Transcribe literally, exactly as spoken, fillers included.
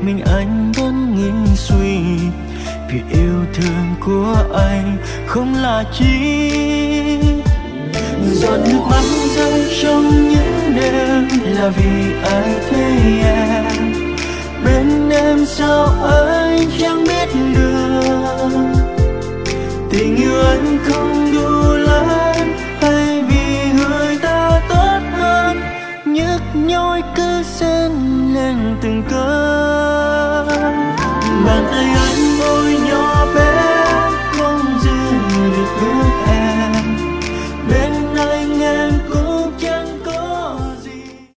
mình anh vẫn nghĩ suy, vì yêu thương của anh không là chi. Giọt nước mắt rơi trong những đêm là vì anh thấy em bên em, sao anh chẳng biết được tình yêu anh không đủ lớn, hay vì người ta tốt hơn, nhức nhối cứ xen lên từng cơn. Bàn tay anh vội